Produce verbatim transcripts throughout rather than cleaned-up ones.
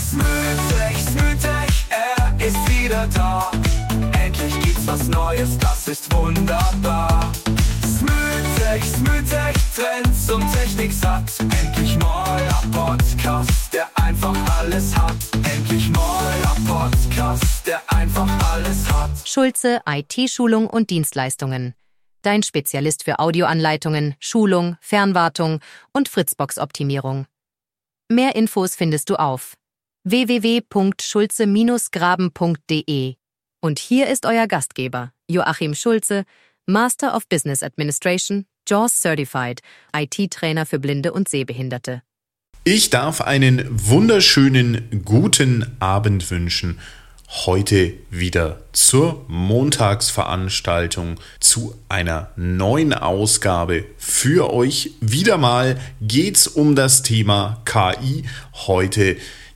Smoothie, Smoothie, er ist wieder da. Endlich gibt's was Neues, das ist wunderbar. Smoothie, Smoothie, Trends und Technik satt. Endlich neuer Podcast, der einfach alles hat. Endlich neuer Podcast, der einfach alles hat. Schulze I T-Schulung und Dienstleistungen. Dein Spezialist für Audioanleitungen, Schulung, Fernwartung und Fritzbox-Optimierung. Mehr Infos findest du auf w w w punkt schulze graben punkt d e. Und hier ist euer Gastgeber, Joachim Schulze, Master of Business Administration, J A W S Certified, I T-Trainer für Blinde und Sehbehinderte. Ich darf einen wunderschönen guten Abend wünschen. Heute wieder zur Montagsveranstaltung, zu einer neuen Ausgabe für euch. Wieder mal geht's um das Thema K I. Heute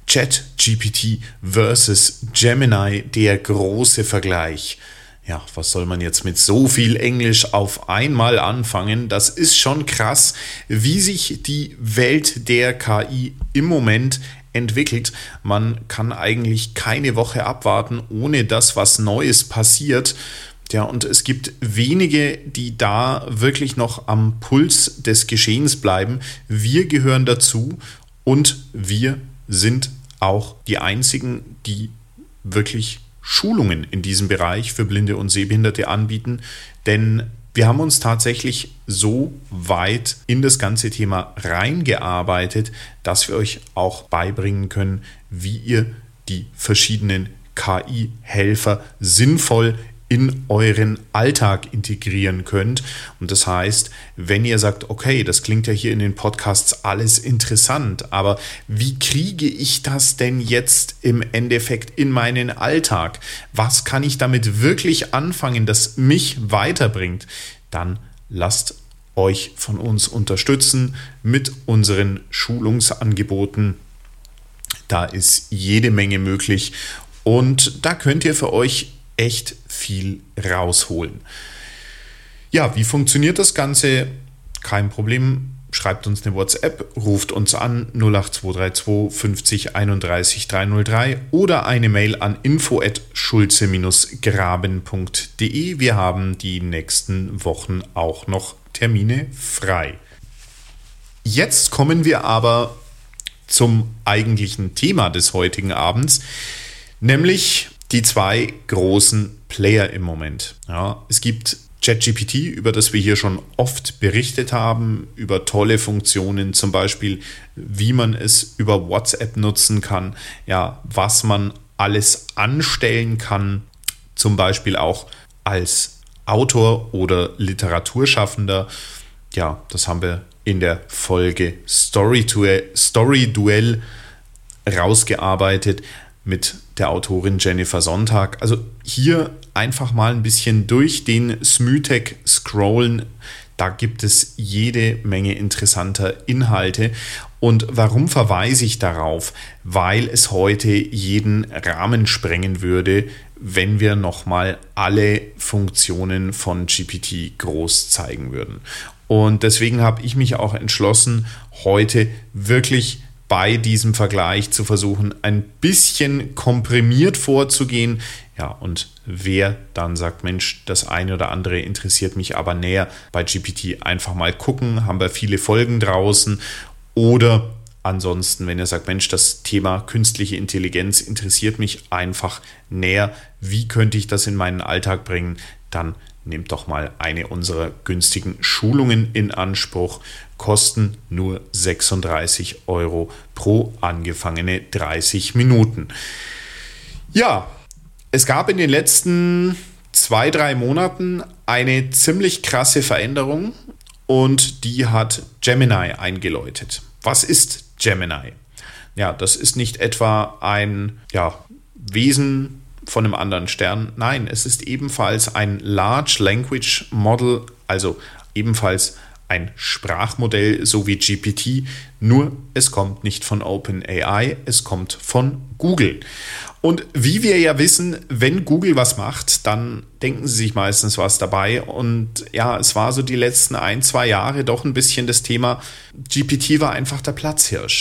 ChatGPT versus Gemini, der große Vergleich. Ja, was soll man jetzt mit so viel Englisch auf einmal anfangen? Das ist schon krass, wie sich die Welt der K I im Moment entwickelt. Man kann eigentlich keine Woche abwarten, ohne dass was Neues passiert. Ja, und es gibt wenige, die da wirklich noch am Puls des Geschehens bleiben. Wir gehören dazu und wir sind auch die einzigen, die wirklich Schulungen in diesem Bereich für Blinde und Sehbehinderte anbieten, denn wir haben uns tatsächlich so weit in das ganze Thema reingearbeitet, dass wir euch auch beibringen können, wie ihr die verschiedenen K I-Helfer sinnvoll in euren Alltag integrieren könnt. Und das heißt, wenn ihr sagt, okay, das klingt ja hier in den Podcasts alles interessant, aber wie kriege ich das denn jetzt im Endeffekt in meinen Alltag? Was kann ich damit wirklich anfangen, das mich weiterbringt? Dann lasst euch von uns unterstützen mit unseren Schulungsangeboten. Da ist jede Menge möglich und da könnt ihr für euch echt viel rausholen. Ja, wie funktioniert das Ganze? Kein Problem. Schreibt uns eine WhatsApp, ruft uns an null acht zwei drei zwei fünfzig einunddreißig dreihundertei oder eine Mail an info at schulze graben punkt d e. Wir haben die nächsten Wochen auch noch Termine frei. Jetzt kommen wir aber zum eigentlichen Thema des heutigen Abends, nämlich die zwei großen Player im Moment. Ja, es gibt ChatGPT, über das wir hier schon oft berichtet haben, über tolle Funktionen, zum Beispiel, wie man es über WhatsApp nutzen kann, ja, was man alles anstellen kann, zum Beispiel auch als Autor oder Literaturschaffender. Ja, das haben wir in der Folge Story Duell rausgearbeitet mit der Autorin Jennifer Sonntag. Also hier einfach mal ein bisschen durch den Smoothie scrollen. Da gibt es jede Menge interessanter Inhalte. Und warum verweise ich darauf? Weil es heute jeden Rahmen sprengen würde, wenn wir nochmal alle Funktionen von G P T groß zeigen würden. Und deswegen habe ich mich auch entschlossen, heute wirklich bei diesem Vergleich zu versuchen, ein bisschen komprimiert vorzugehen. Ja, und wer dann sagt, Mensch, das eine oder andere interessiert mich aber näher bei G P T, einfach mal gucken, haben wir viele Folgen draußen. Oder ansonsten, wenn ihr sagt, Mensch, das Thema künstliche Intelligenz interessiert mich einfach näher, wie könnte ich das in meinen Alltag bringen, dann nehmt doch mal eine unserer günstigen Schulungen in Anspruch. Kosten nur sechsunddreißig Euro pro angefangene dreißig Minuten. Ja, es gab in den letzten zwei, drei Monaten eine ziemlich krasse Veränderung und die hat Gemini eingeläutet. Was ist Gemini? Ja, das ist nicht etwa ein ja, Wesen von einem anderen Stern. Nein, es ist ebenfalls ein Large Language Model, also ebenfalls ein Sprachmodell, so wie G P T, nur es kommt nicht von OpenAI, es kommt von Google. Und wie wir ja wissen, wenn Google was macht, dann denken sie sich meistens was dabei. Und ja, es war so die letzten ein, zwei Jahre doch ein bisschen das Thema, G P T war einfach der Platzhirsch.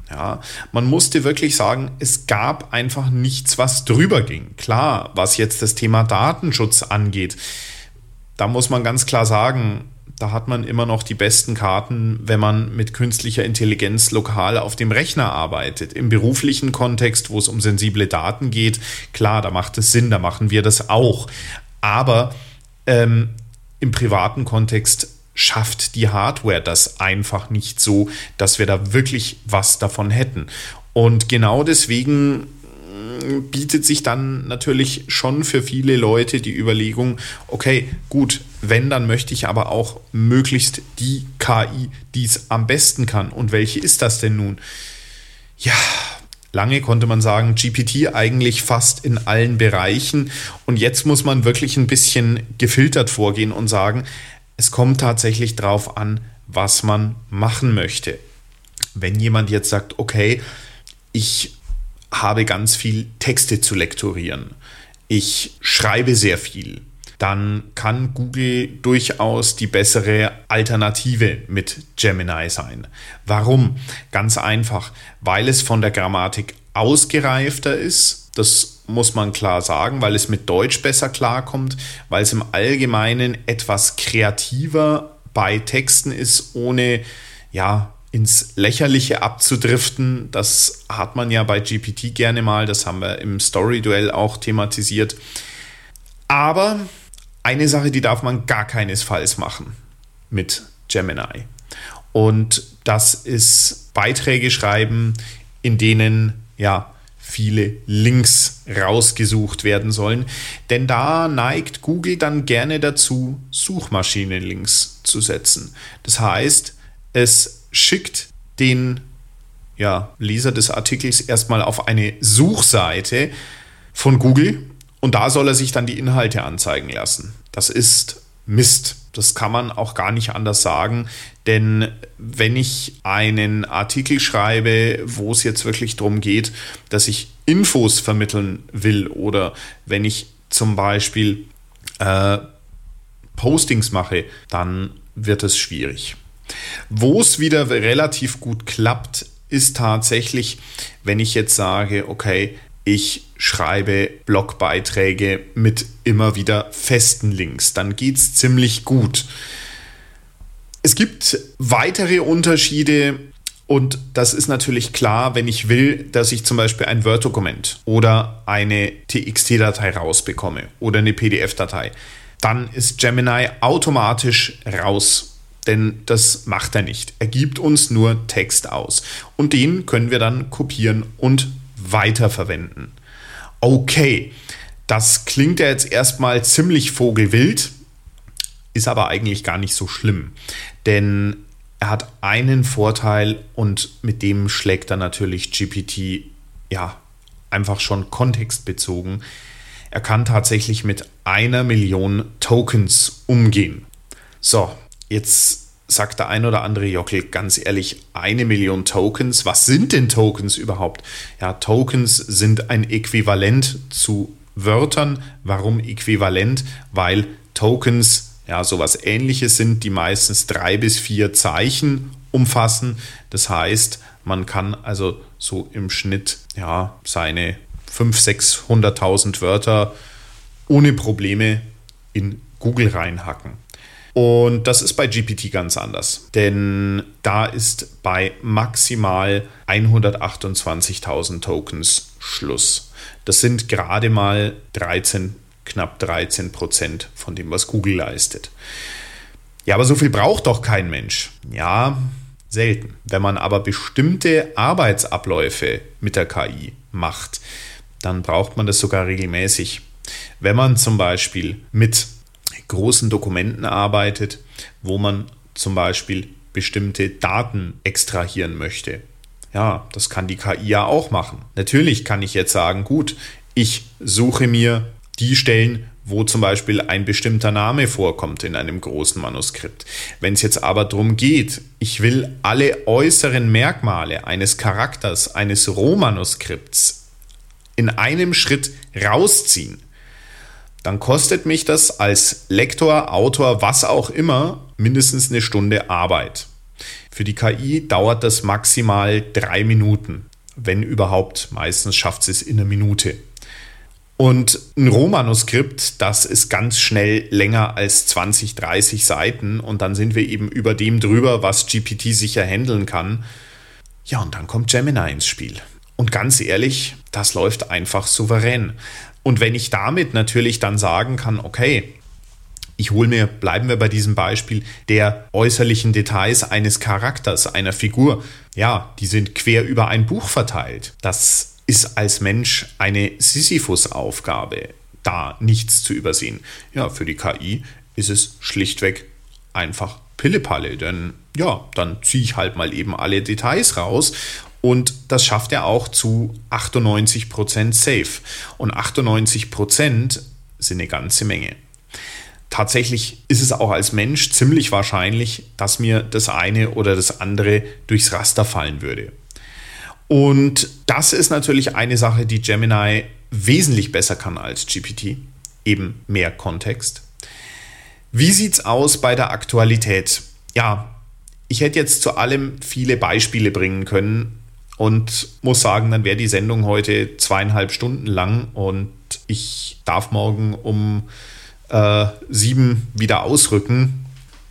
Ja, man musste wirklich sagen, es gab einfach nichts, was drüber ging. Klar, was jetzt das Thema Datenschutz angeht, da muss man ganz klar sagen, da hat man immer noch die besten Karten, wenn man mit künstlicher Intelligenz lokal auf dem Rechner arbeitet. Im beruflichen Kontext, wo es um sensible Daten geht, klar, da macht es Sinn, da machen wir das auch. Aber ähm, im privaten Kontext schafft die Hardware das einfach nicht so, dass wir da wirklich was davon hätten. Und genau deswegen bietet sich dann natürlich schon für viele Leute die Überlegung, okay, gut, wenn, dann möchte ich aber auch möglichst die K I, die es am besten kann. Und welche ist das denn nun? Ja, lange konnte man sagen, G P T eigentlich fast in allen Bereichen. Und jetzt muss man wirklich ein bisschen gefiltert vorgehen und sagen, es kommt tatsächlich drauf an, was man machen möchte. Wenn jemand jetzt sagt, okay, ich habe ganz viel Texte zu lektorieren, ich schreibe sehr viel, dann kann Google durchaus die bessere Alternative mit Gemini sein. Warum? Ganz einfach, weil es von der Grammatik ausgereifter ist. Das muss man klar sagen, weil es mit Deutsch besser klarkommt, weil es im Allgemeinen etwas kreativer bei Texten ist, ohne ja ins Lächerliche abzudriften. Das hat man ja bei G P T gerne mal, das haben wir im Story-Duell auch thematisiert. Aber eine Sache, die darf man gar keinesfalls machen mit Gemini. Und das ist Beiträge schreiben, in denen ja viele Links rausgesucht werden sollen. Denn da neigt Google dann gerne dazu, Suchmaschinenlinks zu setzen. Das heißt, es schickt den ja, Leser des Artikels erstmal auf eine Suchseite von Google und da soll er sich dann die Inhalte anzeigen lassen. Das ist Mist. Das kann man auch gar nicht anders sagen, denn wenn ich einen Artikel schreibe, wo es jetzt wirklich darum geht, dass ich Infos vermitteln will oder wenn ich zum Beispiel äh, Postings mache, dann wird es schwierig. Wo es wieder relativ gut klappt, ist tatsächlich, wenn ich jetzt sage, okay, ich schreibe Blogbeiträge mit immer wieder festen Links, dann geht es ziemlich gut. Es gibt weitere Unterschiede und das ist natürlich klar, wenn ich will, dass ich zum Beispiel ein Word-Dokument oder eine T X T-Datei rausbekomme oder eine P D F-Datei, dann ist Gemini automatisch raus. Denn das macht er nicht. Er gibt uns nur Text aus. Und den können wir dann kopieren und weiterverwenden. Okay, das klingt ja jetzt erstmal ziemlich vogelwild, ist aber eigentlich gar nicht so schlimm. Denn er hat einen Vorteil und mit dem schlägt er natürlich G P T ja einfach schon kontextbezogen. Er kann tatsächlich mit einer Million Tokens umgehen. So, jetzt sagt der ein oder andere Jockel, ganz ehrlich, eine Million Tokens, was sind denn Tokens überhaupt? Ja, Tokens sind ein Äquivalent zu Wörtern. Warum äquivalent? Weil Tokens ja sowas Ähnliches sind, die meistens drei bis vier Zeichen umfassen. Das heißt, man kann also so im Schnitt ja seine fünfhunderttausend, sechshunderttausend Wörter ohne Probleme in Google reinhacken. Und das ist bei G P T ganz anders, denn da ist bei maximal hundertachtundzwanzigtausend Tokens Schluss. Das sind gerade mal dreizehn, knapp dreizehn Prozent von dem, was Google leistet. Ja, aber so viel braucht doch kein Mensch. Ja, selten. Wenn man aber bestimmte Arbeitsabläufe mit der K I macht, dann braucht man das sogar regelmäßig. Wenn man zum Beispiel mit großen Dokumenten arbeitet, wo man zum Beispiel bestimmte Daten extrahieren möchte. Ja, das kann die K I ja auch machen. Natürlich kann ich jetzt sagen, gut, ich suche mir die Stellen, wo zum Beispiel ein bestimmter Name vorkommt in einem großen Manuskript. Wenn es jetzt aber darum geht, ich will alle äußeren Merkmale eines Charakters, eines Rohmanuskripts in einem Schritt rausziehen, dann kostet mich das als Lektor, Autor, was auch immer, mindestens eine Stunde Arbeit. Für die K I dauert das maximal drei Minuten. Wenn überhaupt, meistens schafft es in einer Minute. Und ein Rohmanuskript, das ist ganz schnell länger als zwanzig, dreißig Seiten und dann sind wir eben über dem drüber, was G P T sicher handeln kann. Ja, und dann kommt Gemini ins Spiel. Und ganz ehrlich, das läuft einfach souverän. Und wenn ich damit natürlich dann sagen kann, okay, ich hole mir, bleiben wir bei diesem Beispiel, der äußerlichen Details eines Charakters, einer Figur, ja, die sind quer über ein Buch verteilt. Das ist als Mensch eine Sisyphus-Aufgabe, da nichts zu übersehen. Ja, für die K I ist es schlichtweg einfach Pillepalle, denn ja, dann ziehe ich halt mal eben alle Details raus und das schafft er auch zu achtundneunzig Prozent safe. Und achtundneunzig Prozent sind eine ganze Menge. Tatsächlich ist es auch als Mensch ziemlich wahrscheinlich, dass mir das eine oder das andere durchs Raster fallen würde. Und das ist natürlich eine Sache, die Gemini wesentlich besser kann als G P T, eben mehr Kontext. Wie sieht's aus bei der Aktualität? Ja, ich hätte jetzt zu allem viele Beispiele bringen können und muss sagen, dann wäre die Sendung heute zweieinhalb Stunden lang und ich darf morgen um äh, sieben wieder ausrücken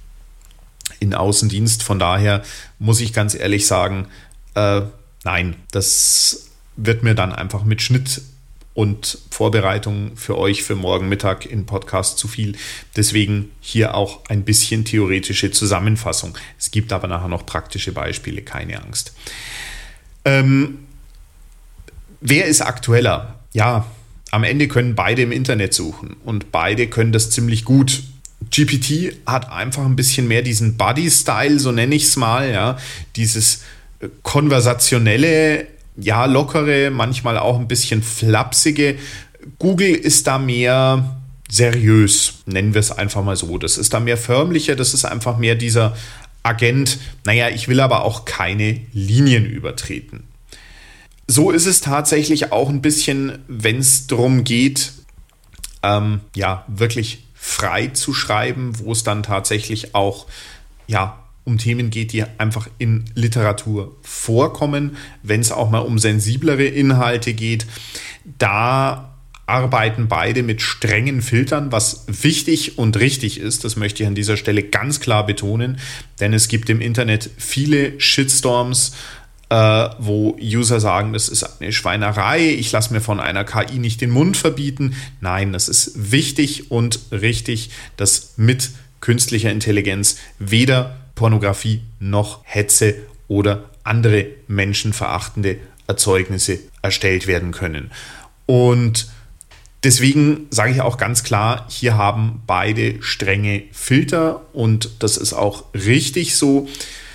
in Außendienst. Von daher muss ich ganz ehrlich sagen, äh, Nein, das wird mir dann einfach mit Schnitt und Vorbereitung für euch für morgen Mittag in Podcast zu viel. Deswegen hier auch ein bisschen theoretische Zusammenfassung. Es gibt aber nachher noch praktische Beispiele, keine Angst. Ähm, wer ist aktueller? Ja, am Ende können beide im Internet suchen und beide können das ziemlich gut. G P T hat einfach ein bisschen mehr diesen Buddy-Style, so nenne ich es mal, ja, dieses konversationelle, ja, lockere, manchmal auch ein bisschen flapsige. Google ist da mehr seriös, nennen wir es einfach mal so. Das ist da mehr förmlicher, das ist einfach mehr dieser Agent, naja, ich will aber auch keine Linien übertreten. So ist es tatsächlich auch ein bisschen, wenn es darum geht, ähm, ja, wirklich frei zu schreiben, wo es dann tatsächlich auch, ja, um Themen geht, die einfach in Literatur vorkommen, wenn es auch mal um sensiblere Inhalte geht. Da arbeiten beide mit strengen Filtern, was wichtig und richtig ist. Das möchte ich an dieser Stelle ganz klar betonen, denn es gibt im Internet viele Shitstorms, äh, wo User sagen, das ist eine Schweinerei, ich lasse mir von einer K I nicht den Mund verbieten. Nein, das ist wichtig und richtig, dass mit künstlicher Intelligenz weder Pornografie noch Hetze oder andere menschenverachtende Erzeugnisse erstellt werden können. Und deswegen sage ich auch ganz klar, hier haben beide strenge Filter und das ist auch richtig so.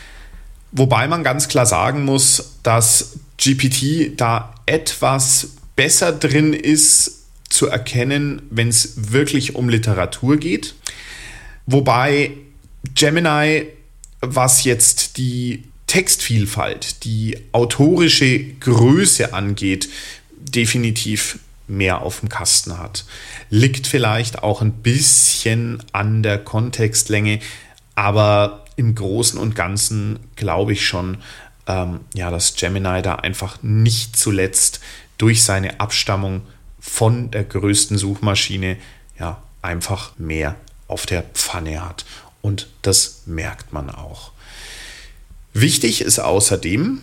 Wobei man ganz klar sagen muss, dass G P T da etwas besser drin ist zu erkennen, wenn es wirklich um Literatur geht. Wobei Gemini, was jetzt die Textvielfalt, die autorische Größe angeht, definitiv mehr auf dem Kasten hat. Liegt vielleicht auch ein bisschen an der Kontextlänge, aber im Großen und Ganzen glaube ich schon, ähm, ja, dass Gemini da einfach nicht zuletzt durch seine Abstammung von der größten Suchmaschine ja einfach mehr auf der Pfanne hat. Und das merkt man auch. Wichtig ist außerdem,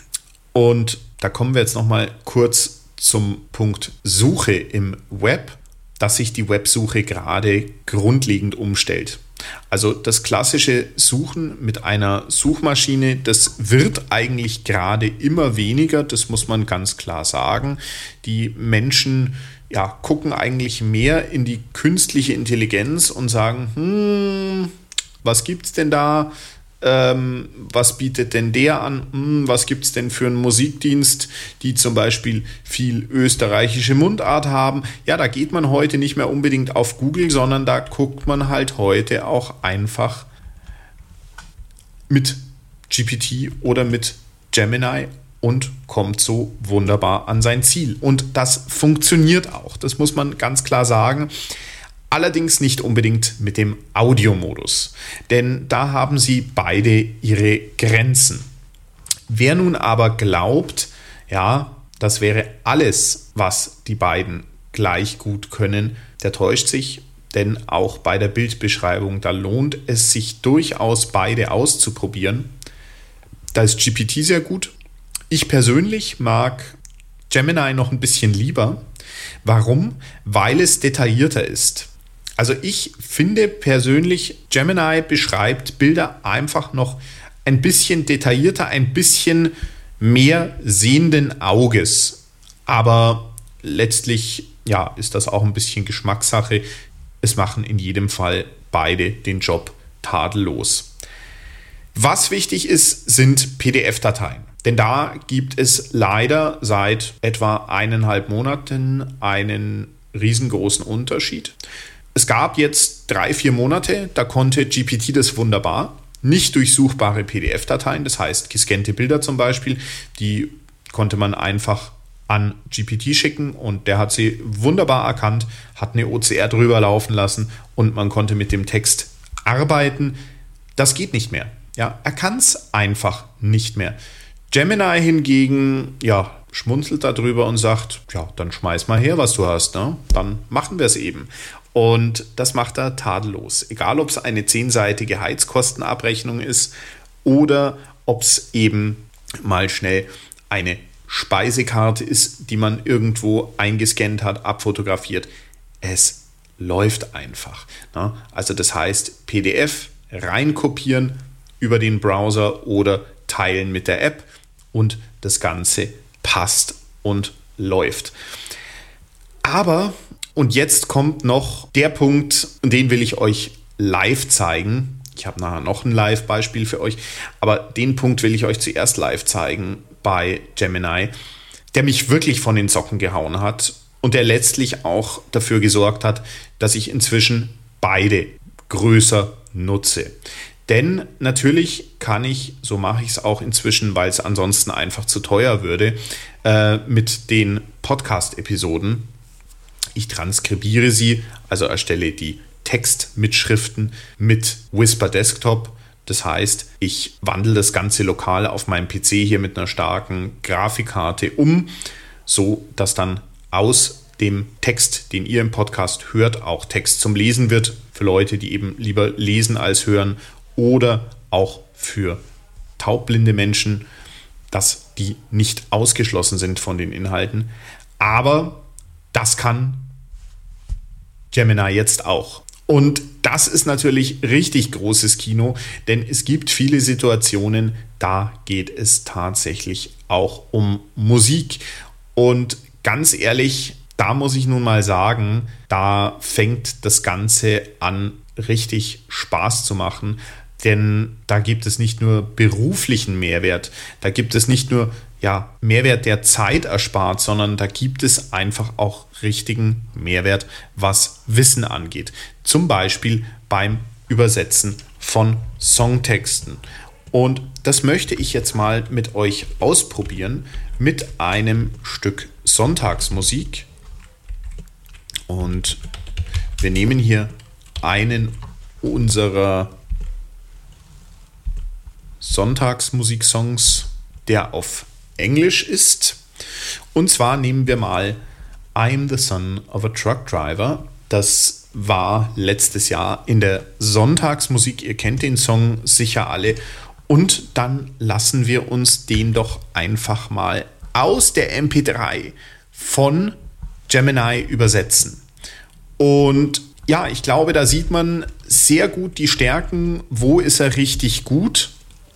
und da kommen wir jetzt nochmal kurz zum Punkt Suche im Web, dass sich die Websuche gerade grundlegend umstellt. Also das klassische Suchen mit einer Suchmaschine, das wird eigentlich gerade immer weniger, das muss man ganz klar sagen. Die Menschen ja, gucken eigentlich mehr in die künstliche Intelligenz und sagen, hm, was gibt's denn da? Ähm, was bietet denn der an? Hm, was gibt's denn für einen Musikdienst, die zum Beispiel viel österreichische Mundart haben? Ja, da geht man heute nicht mehr unbedingt auf Google, sondern da guckt man halt heute auch einfach mit G P T oder mit Gemini und kommt so wunderbar an sein Ziel. Und das funktioniert auch, das muss man ganz klar sagen. allerdings nicht unbedingt mit dem Audiomodus, denn da haben sie beide ihre Grenzen. Wer nun aber glaubt, ja, das wäre alles, was die beiden gleich gut können, der täuscht sich, denn auch bei der Bildbeschreibung, da lohnt es sich durchaus, beide auszuprobieren. Da ist G P T sehr gut. Ich persönlich mag Gemini noch ein bisschen lieber. Warum? Weil es detaillierter ist. Also ich finde persönlich, Gemini beschreibt Bilder einfach noch ein bisschen detaillierter, ein bisschen mehr sehenden Auges. Aber letztlich, ja, ist das auch ein bisschen Geschmackssache. Es machen in jedem Fall beide den Job tadellos. Was wichtig ist, sind P D F-Dateien. Denn da gibt es leider seit etwa eineinhalb Monaten einen riesengroßen Unterschied. Es gab jetzt drei, vier Monate, da konnte G P T das wunderbar. Nicht durchsuchbare P D F-Dateien, das heißt gescannte Bilder zum Beispiel, die konnte man einfach an G P T schicken und der hat sie wunderbar erkannt, hat eine O C R drüber laufen lassen und man konnte mit dem Text arbeiten. Das geht nicht mehr. Ja, er kann es einfach nicht mehr. Gemini hingegen, ja, schmunzelt darüber und sagt, ja, dann schmeiß mal her, was du hast, ne? Dann machen wir es eben. Und das macht er tadellos. Egal, ob es eine zehnseitige Heizkostenabrechnung ist oder ob es eben mal schnell eine Speisekarte ist, die man irgendwo eingescannt hat, abfotografiert. Es läuft einfach. Ne? Also das heißt, P D F reinkopieren über den Browser oder teilen mit der App und das Ganze passt und läuft. Aber und jetzt kommt noch der Punkt, den will ich euch live zeigen. Ich habe nachher noch ein Live-Beispiel für euch, aber den Punkt will ich euch zuerst live zeigen bei Gemini, der mich wirklich von den Socken gehauen hat und der letztlich auch dafür gesorgt hat, dass ich inzwischen beide größer nutze. Denn natürlich kann ich, so mache ich es auch inzwischen, weil es ansonsten einfach zu teuer würde, äh, mit den Podcast-Episoden. Ich transkribiere sie, also erstelle die Textmitschriften mit Whisper Desktop. Das heißt, ich wandle das Ganze lokal auf meinem P C hier mit einer starken Grafikkarte um, so dass dann aus dem Text, den ihr im Podcast hört, auch Text zum Lesen wird. Für Leute, die eben lieber lesen als hören oder auch für taubblinde Menschen, dass die nicht ausgeschlossen sind von den Inhalten. Aber das kann Gemini jetzt auch. Und das ist natürlich richtig großes Kino, denn es gibt viele Situationen, da geht es tatsächlich auch um Musik. Und ganz ehrlich, da muss ich nun mal sagen, da fängt das Ganze an, richtig Spaß zu machen. Denn da gibt es nicht nur beruflichen Mehrwert, da gibt es nicht nur ja, Mehrwert, der Zeit erspart, sondern da gibt es einfach auch richtigen Mehrwert, was Wissen angeht. Zum Beispiel beim Übersetzen von Songtexten. Und das möchte ich jetzt mal mit euch ausprobieren mit einem Stück Sonntagsmusik. Und wir nehmen hier einen unserer Sonntagsmusiksongs, der auf Englisch ist. Und zwar nehmen wir mal I'm the Son of a Truck Driver. Das war letztes Jahr in der Sonntagsmusik. Ihr kennt den Song sicher alle. Und dann lassen wir uns den doch einfach mal aus der M P drei von Gemini übersetzen. Und ja, ich glaube, da sieht man sehr gut die Stärken. Wo ist er richtig gut?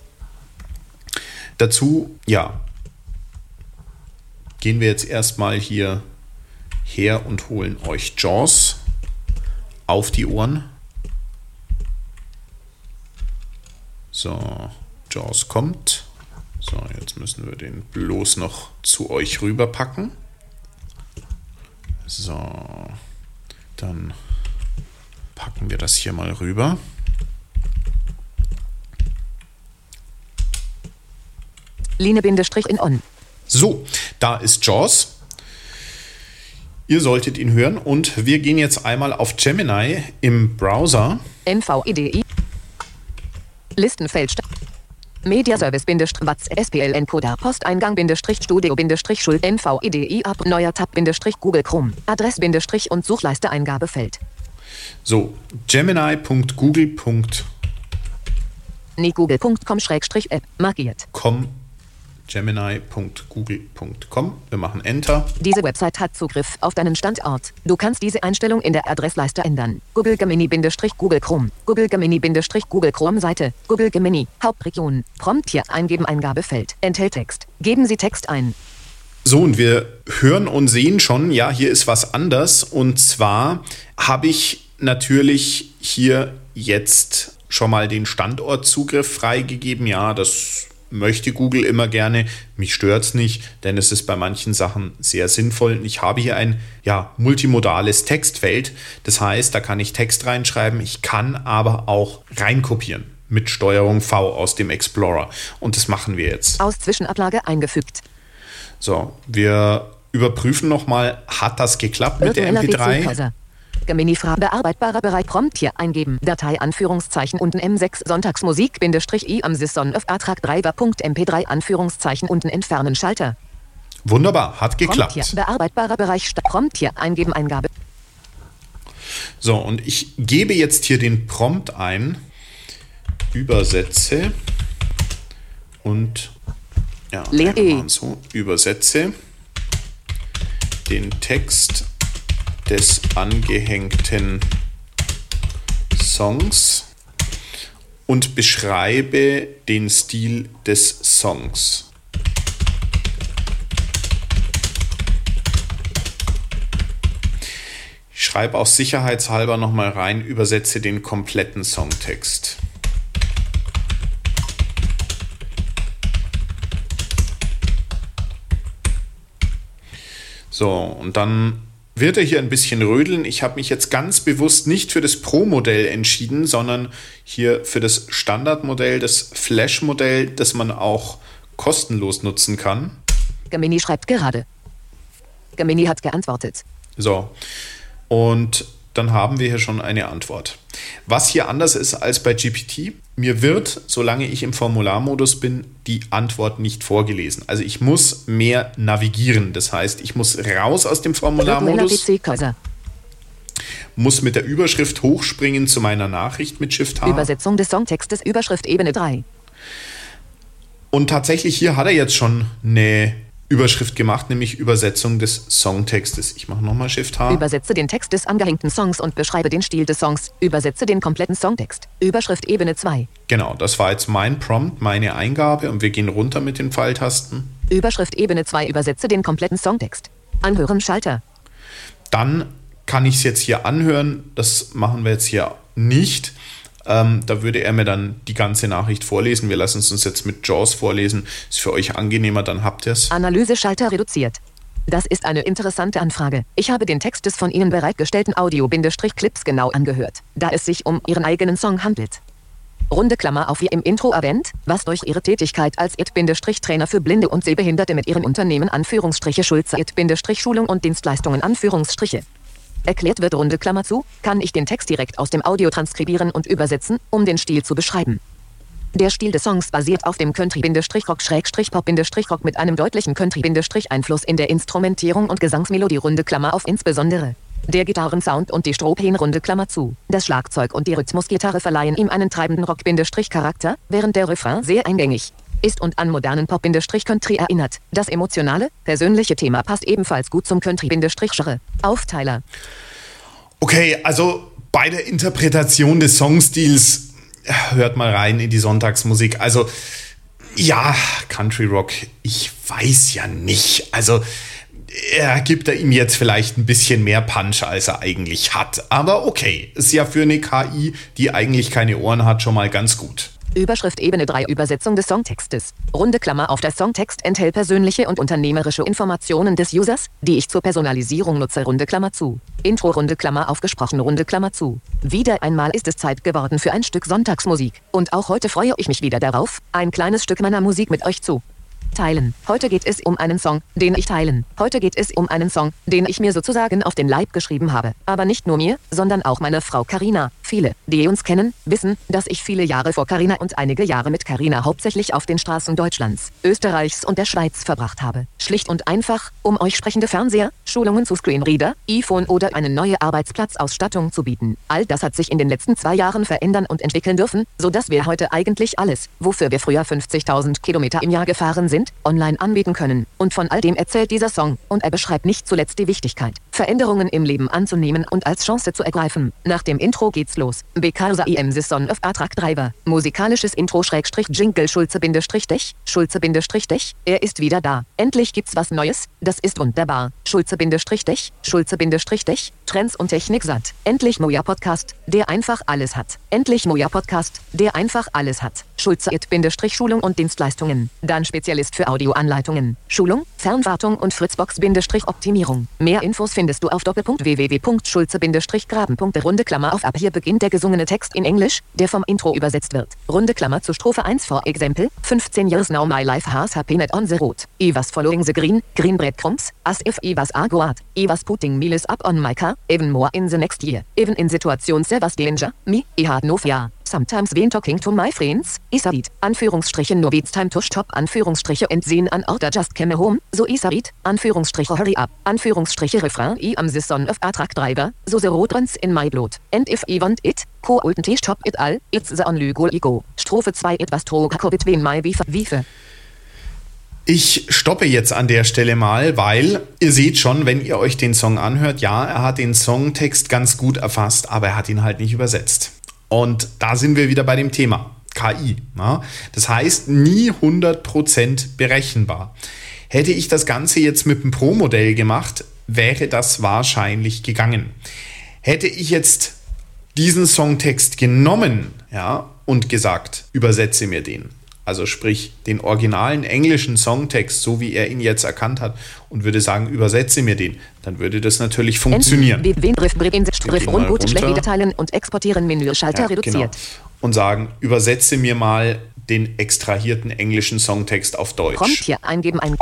Dazu, ja, gehen wir jetzt erstmal hier her und holen euch Jaws auf die Ohren. So, Jaws kommt. So, jetzt müssen wir den bloß noch zu euch rüberpacken. So, dann packen wir das hier mal rüber. Line-in on. So, da ist Jaws. Ihr solltet ihn hören und wir gehen jetzt einmal auf Gemini im Browser. N V E D I Listenfeld Mediaservice-Watz S P L Encoder Posteingang-Studio-Schuld N V E D I ab neuer Tab-Google Chrome Adress- und Suchleiste Eingabefeld. So, gemini punkt google punkt google punkt com App markiert. Com, gemini punkt google punkt com. Wir machen Enter. Diese Website hat Zugriff auf deinen Standort. Du kannst diese Einstellung in der Adressleiste ändern. Google Gemini-Google Chrome. Google Gemini-Google Chrome Seite. Google Gemini. Hauptregion. Prompt hier eingeben Eingabefeld. Enthält Text. Geben Sie Text ein. So, und wir hören und sehen schon, ja, hier ist was anders. Und zwar habe ich natürlich hier jetzt schon mal den Standortzugriff freigegeben. Ja, das möchte Google immer gerne. Mich stört es nicht, denn es ist bei manchen Sachen sehr sinnvoll. Ich habe hier ein ja, multimodales Textfeld. Das heißt, da kann ich Text reinschreiben. Ich kann aber auch reinkopieren mit Steuerung V aus dem Explorer. Und das machen wir jetzt. Aus Zwischenablage eingefügt. So, wir überprüfen nochmal, hat das geklappt mit der M P drei? Gemini-Frage bearbeitbarer Bereich Prompt hier eingeben. Datei Anführungszeichen unten M sechs Sonntagsmusik Bindestrich I am Sisson of Atrag Driver Punkt M P drei Anführungszeichen unten entfernen Schalter. Wunderbar, hat geklappt. Prompt hier, bearbeitbarer Bereich Prompt hier eingeben Eingabe. So, und ich gebe jetzt hier den Prompt ein, übersetze und ja, Leer E. so, übersetze den Text des angehängten Songs und beschreibe den Stil des Songs. Ich schreibe auch sicherheitshalber nochmal rein, übersetze den kompletten Songtext. So, und dann wird er hier ein bisschen rödeln. Ich habe mich jetzt ganz bewusst nicht für das Pro-Modell entschieden, sondern hier für das Standardmodell, das Flash-Modell, das man auch kostenlos nutzen kann. Gemini schreibt gerade. Gemini hat geantwortet. So, und dann haben wir hier schon eine Antwort. Was hier anders ist als bei G P T, mir wird, solange ich im Formularmodus bin, die Antwort nicht vorgelesen. Also ich muss mehr navigieren. Das heißt, ich muss raus aus dem Formularmodus, muss mit der Überschrift hochspringen zu meiner Nachricht mit Shift H. Übersetzung des Songtextes, Überschrift Ebene drei. Und tatsächlich hier hat er jetzt schon eine Überschrift gemacht, nämlich Übersetzung des Songtextes. Ich mache nochmal Shift H. Übersetze den Text des angehängten Songs und beschreibe den Stil des Songs. Übersetze den kompletten Songtext. Überschrift Ebene zwei. Genau, das war jetzt mein Prompt, meine Eingabe und wir gehen runter mit den Pfeiltasten. Überschrift Ebene zwei. Übersetze den kompletten Songtext. Anhören Schalter. Dann kann ich es jetzt hier anhören. Das machen wir jetzt hier nicht. Ähm, da würde er mir dann die ganze Nachricht vorlesen. Wir lassen es uns jetzt mit JAWS vorlesen. Ist für euch angenehmer, dann habt ihr es. Analyse-Schalter reduziert. Das ist eine interessante Anfrage. Ich habe den Text des von Ihnen bereitgestellten Audio-Clips genau angehört, da es sich um Ihren eigenen Song handelt. Runde Klammer auf wie im Intro erwähnt, was durch Ihre Tätigkeit als I T-Trainer für Blinde und Sehbehinderte mit Ihrem Unternehmen Anführungsstriche Schulze I T-Schulung und Dienstleistungen Anführungsstriche. Erklärt wird Runde Klammer zu, kann ich den Text direkt aus dem Audio transkribieren und übersetzen, um den Stil zu beschreiben. Der Stil des Songs basiert auf dem Country-Rock-Pop-Rock mit einem deutlichen Country-Einfluss in der Instrumentierung und Gesangsmelodie Runde Klammer auf insbesondere. Der Gitarrensound und die Strophen Runde Klammer zu. Das Schlagzeug und die Rhythmusgitarre verleihen ihm einen treibenden Rock-Charakter, während der Refrain sehr eingängig ist und an modernen Pop-Country erinnert. Das emotionale, persönliche Thema passt ebenfalls gut zum Country-Genre. Aufteiler. Okay, also bei der Interpretation des Songstils, hört mal rein in die Sonntagsmusik. Also ja, Country Rock, ich weiß ja nicht. Also er gibt er ihm jetzt vielleicht ein bisschen mehr Punch, als er eigentlich hat. Aber okay, ist ja für eine K I, die eigentlich keine Ohren hat, schon mal ganz gut. Überschrift Ebene drei. Übersetzung des Songtextes. Runde Klammer auf. Der Songtext enthält persönliche und unternehmerische Informationen des Users, die ich zur Personalisierung nutze. Runde Klammer zu. Intro Runde Klammer auf. Gesprochen Runde Klammer zu. Wieder einmal ist es Zeit geworden für ein Stück Sonntagsmusik. Und auch heute freue ich mich wieder darauf, ein kleines Stück meiner Musik mit euch zu Teilen. Heute geht es um einen Song, den ich teilen. Heute geht es um einen Song, den ich mir sozusagen auf den Leib geschrieben habe. Aber nicht nur mir, sondern auch meine Frau Carina. Viele, die uns kennen, wissen, dass ich viele Jahre vor Carina und einige Jahre mit Carina hauptsächlich auf den Straßen Deutschlands, Österreichs und der Schweiz verbracht habe. Schlicht und einfach, um euch sprechende Fernseher, Schulungen zu Screenreader, iPhone oder eine neue Arbeitsplatzausstattung zu bieten. All das hat sich in den letzten zwei Jahren verändern und entwickeln dürfen, sodass wir heute eigentlich alles, wofür wir früher fünfzigtausend Kilometer im Jahr gefahren sind, online anbieten können. Und von all dem erzählt dieser Song, und er beschreibt nicht zuletzt die Wichtigkeit, Veränderungen im Leben anzunehmen und als Chance zu ergreifen. Nach dem Intro geht's los. Because I am the son of a truck driver. Musikalisches Intro Schrägstrich Jingle Schulze-Dech, Schulze-Dech, er ist wieder da. Endlich gibt's was Neues, das ist wunderbar. Schulze-Dech, Schulze-Dech, Trends und Technik satt. Endlich Moja Podcast, der einfach alles hat. Endlich Moja Podcast, der einfach alles hat. Schulze-Schulung und Dienstleistungen. Dann Spezialist für Audioanleitungen, Schulung, Fernwartung und Fritzbox-Optimierung. Mehr Infos findest du auf doppelpunkt w w w punkt schulze graben punkt de Runde Klammer auf ab. Hier beginnt der gesungene Text in Englisch, der vom Intro übersetzt wird. Runde Klammer zu Strophe eins for example. fifteen years now my life has happened on the road. I was following the green, green breadcrumbs, as if I was a god. I was putting miles up on my car, even more in the next year. Even in situations there was danger, me, I had no fear. Sometimes when talking to my friends, is a bit, Anführungsstriche no it's time to stop, Anführungsstriche entsehen an order just came home, so is a bit, Anführungsstriche hurry up, Anführungsstriche Refrain, I am the son of a truck driver, so the road runs in my blood, and if I want it, co ulten T stop it all, it's the only goal I go. Strophe zwei etwas trocker between my wiefe. Ich stoppe jetzt an der Stelle mal, weil ihr seht schon, wenn ihr euch den Song anhört, ja, er hat den Songtext ganz gut erfasst, aber er hat ihn halt nicht übersetzt. Und da sind wir wieder bei dem Thema K I. Ja? Das heißt, nie hundert Prozent berechenbar. Hätte ich das Ganze jetzt mit dem Pro-Modell gemacht, wäre das wahrscheinlich gegangen. Hätte ich jetzt diesen Songtext genommen, ja, und gesagt, übersetze mir den, also sprich den originalen englischen Songtext, so wie er ihn jetzt erkannt hat, und würde sagen, übersetze mir den, dann würde das natürlich funktionieren. Wir gehen runter teilen und exportieren Menüschalter ja, reduziert. Genau. Und sagen, übersetze mir mal den extrahierten englischen Songtext auf Deutsch. Prompt hier eingeben ein.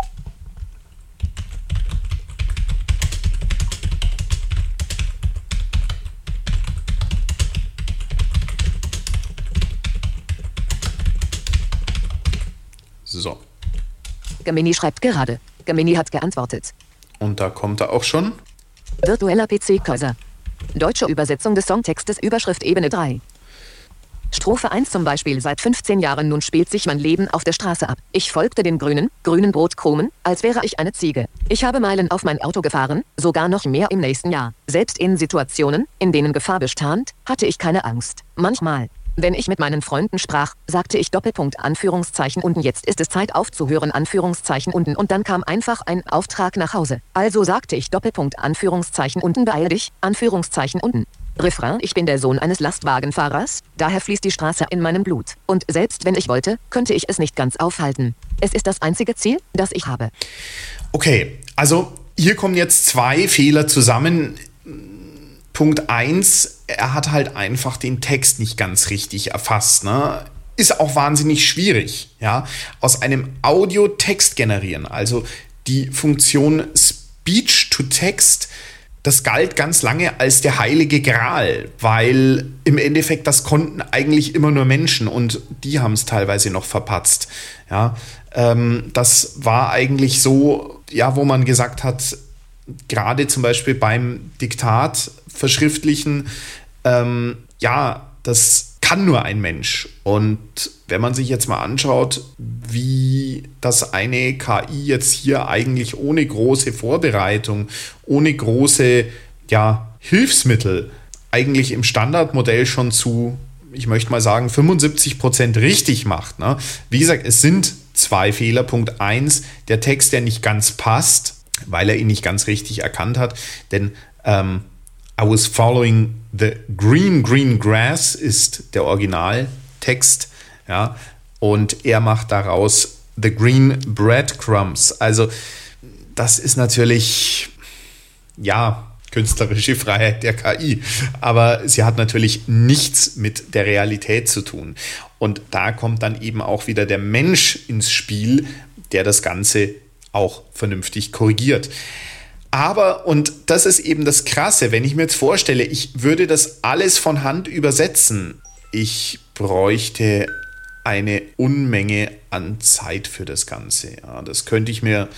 So. Gemini schreibt gerade. Gemini hat geantwortet. Und da kommt er auch schon. Virtueller P C-Cursor. Deutsche Übersetzung des Songtextes, Überschrift Ebene drei. Strophe eins zum Beispiel. Seit fünfzehn Jahren nun spielt sich mein Leben auf der Straße ab. Ich folgte den grünen, grünen Brotkrumen, als wäre ich eine Ziege. Ich habe Meilen auf mein Auto gefahren, sogar noch mehr im nächsten Jahr. Selbst in Situationen, in denen Gefahr bestand, hatte ich keine Angst. Manchmal, wenn ich mit meinen Freunden sprach, sagte ich Doppelpunkt Anführungszeichen unten, jetzt ist es Zeit aufzuhören Anführungszeichen unten, und dann kam einfach ein Auftrag nach Hause. Also sagte ich Doppelpunkt Anführungszeichen unten, beeil dich, Anführungszeichen unten. Refrain, ich bin der Sohn eines Lastwagenfahrers, daher fließt die Straße in meinem Blut. Und selbst wenn ich wollte, könnte ich es nicht ganz aufhalten. Es ist das einzige Ziel, das ich habe. Okay, also hier kommen jetzt zwei Fehler zusammen. Punkt eins, er hat halt einfach den Text nicht ganz richtig erfasst, ne? Ist auch wahnsinnig schwierig, ja? Aus einem Audio-Text generieren, also die Funktion Speech-to-Text, das galt ganz lange als der heilige Gral, weil im Endeffekt das konnten eigentlich immer nur Menschen und die haben es teilweise noch verpatzt, ja? Ähm, das war eigentlich so, ja, wo man gesagt hat, gerade zum Beispiel beim Diktat verschriftlichen, ähm, ja, das kann nur ein Mensch. Und wenn man sich jetzt mal anschaut, wie das eine K I jetzt hier eigentlich ohne große Vorbereitung, ohne große, ja, Hilfsmittel eigentlich im Standardmodell schon zu, ich möchte mal sagen, fünfundsiebzig Prozent richtig macht, ne? Wie gesagt, es sind zwei Fehler. Punkt eins, der Text, der nicht ganz passt, weil er ihn nicht ganz richtig erkannt hat, denn ähm, I was following the green, green grass ist der Originaltext, ja, und er macht daraus the green breadcrumbs. Also das ist natürlich, ja, künstlerische Freiheit der K I, aber sie hat natürlich nichts mit der Realität zu tun. Und da kommt dann eben auch wieder der Mensch ins Spiel, der das Ganze auch vernünftig korrigiert. Aber, und das ist eben das Krasse, wenn ich mir jetzt vorstelle, ich würde das alles von Hand übersetzen, ich bräuchte eine Unmenge an Zeit für das Ganze. Ja, das könnte ich mir,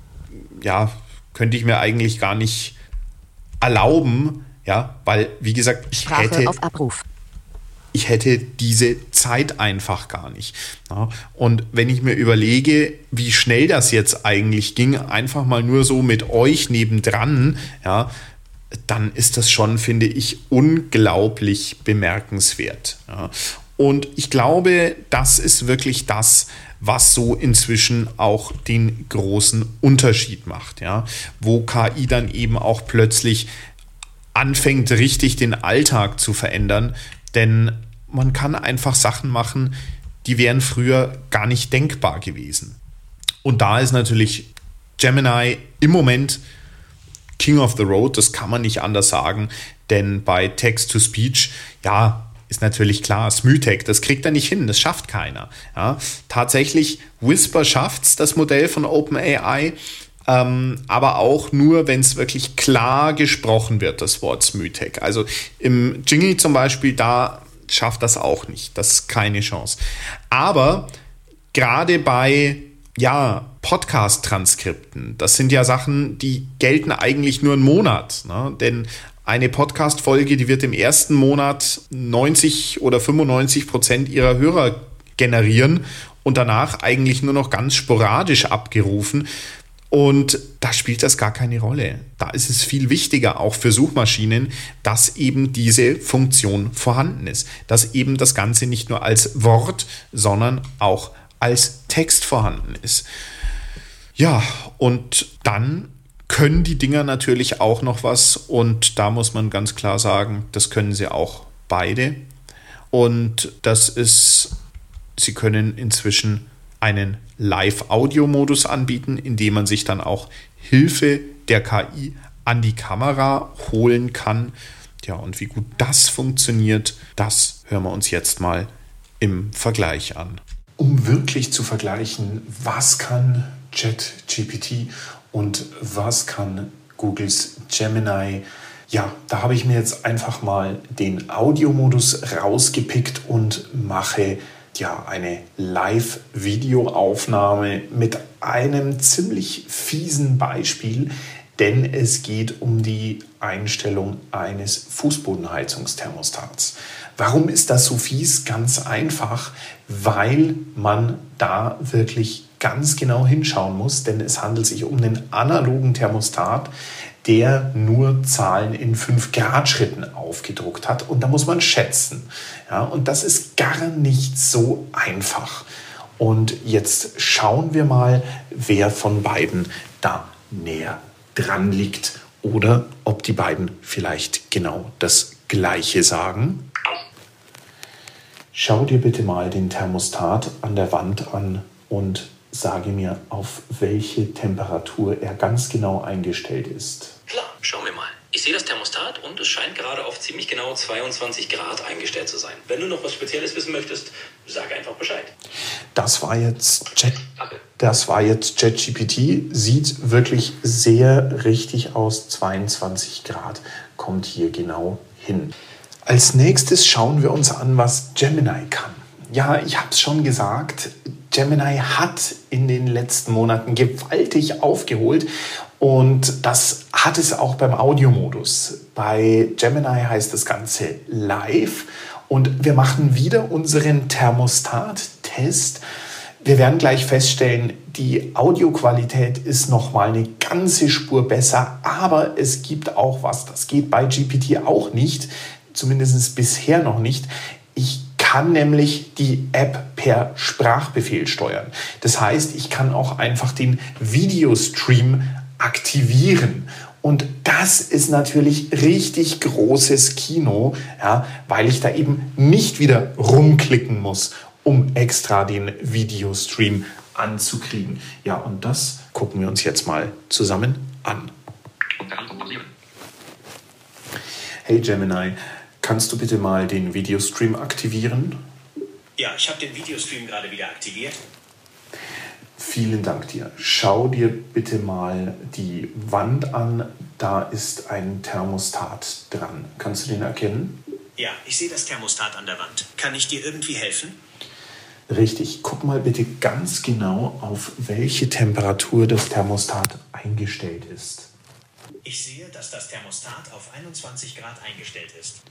ja, könnte ich mir eigentlich gar nicht erlauben, ja, weil, wie gesagt, ich Sprache hätte... auf Abruf. Ich hätte diese Zeit einfach gar nicht. Ja, und wenn ich mir überlege, wie schnell das jetzt eigentlich ging, einfach mal nur so mit euch nebendran, ja, dann ist das schon, finde ich, unglaublich bemerkenswert. Ja. Und ich glaube, das ist wirklich das, was so inzwischen auch den großen Unterschied macht. Ja. Wo K I dann eben auch plötzlich anfängt, richtig den Alltag zu verändern. Denn man kann einfach Sachen machen, die wären früher gar nicht denkbar gewesen. Und da ist natürlich Gemini im Moment King of the Road, das kann man nicht anders sagen, denn bei Text-to-Speech, ja, ist natürlich klar, Smytek, das kriegt er nicht hin, das schafft keiner. Ja, tatsächlich, Whisper schafft's, das Modell von OpenAI, ähm, aber auch nur, wenn es wirklich klar gesprochen wird, das Wort Smytek. Also im Jingle zum Beispiel, da schafft das auch nicht, das ist keine Chance. Aber gerade bei ja, Podcast-Transkripten, das sind ja Sachen, die gelten eigentlich nur einen Monat, ne? Denn eine Podcast-Folge, die wird im ersten Monat neunzig oder fünfundneunzig Prozent ihrer Hörer generieren und danach eigentlich nur noch ganz sporadisch abgerufen. Und da spielt das gar keine Rolle. Da ist es viel wichtiger, auch für Suchmaschinen, dass eben diese Funktion vorhanden ist. Dass eben das Ganze nicht nur als Wort, sondern auch als Text vorhanden ist. Ja, und dann können die Dinger natürlich auch noch was. Und da muss man ganz klar sagen, das können sie auch beide. Und das ist, sie können inzwischen einen Live-Audio-Modus anbieten, indem man sich dann auch Hilfe der K I an die Kamera holen kann. Ja, und wie gut das funktioniert, das hören wir uns jetzt mal im Vergleich an. Um wirklich zu vergleichen, was kann ChatGPT und was kann Googles Gemini, ja, da habe ich mir jetzt einfach mal den Audio-Modus rausgepickt und mache ja eine Live-Videoaufnahme mit einem ziemlich fiesen Beispiel, denn es geht um die Einstellung eines Fußbodenheizungsthermostats. Warum ist das so fies? Ganz einfach, weil man da wirklich ganz genau hinschauen muss, denn es handelt sich um einen analogen Thermostat, der nur Zahlen in fünf Grad Schritten aufgedruckt hat. Und da muss man schätzen. Ja, und das ist gar nicht so einfach. Und jetzt schauen wir mal, wer von beiden da näher dran liegt oder ob die beiden vielleicht genau das Gleiche sagen. Schau dir bitte mal den Thermostat an der Wand an und sage mir, auf welche Temperatur er ganz genau eingestellt ist. Klar, schauen wir mal. Ich sehe das Thermostat und es scheint gerade auf ziemlich genau zweiundzwanzig Grad eingestellt zu sein. Wenn du noch was Spezielles wissen möchtest, sag einfach Bescheid. Das war jetzt Chat, das war jetzt ChatGPT. Sieht wirklich sehr richtig aus. zweiundzwanzig Grad kommt hier genau hin. Als nächstes schauen wir uns an, was Gemini kann. Ja, ich habe es schon gesagt, Gemini hat in den letzten Monaten gewaltig aufgeholt und das hat es auch beim Audiomodus. Bei Gemini heißt das Ganze live und wir machen wieder unseren Thermostat-Test. Wir werden gleich feststellen, die Audioqualität ist nochmal eine ganze Spur besser, aber es gibt auch was, das geht bei G P T auch nicht, zumindest bisher noch nicht. Ich kann nämlich die App per Sprachbefehl steuern. Das heißt, ich kann auch einfach den Videostream aktivieren. Und das ist natürlich richtig großes Kino, ja, weil ich da eben nicht wieder rumklicken muss, um extra den Videostream anzukriegen. Ja, und das gucken wir uns jetzt mal zusammen an. Hey Gemini, kannst du bitte mal den Videostream aktivieren? Ja, ich habe den Videostream gerade wieder aktiviert. Vielen Dank dir. Schau dir bitte mal die Wand an. Da ist ein Thermostat dran. Kannst du den erkennen? Ja, ich sehe das Thermostat an der Wand. Kann ich dir irgendwie helfen? Richtig. Guck mal bitte ganz genau, auf welche Temperatur das Thermostat eingestellt ist. Ich sehe, dass das Thermostat auf einundzwanzig Grad eingestellt ist.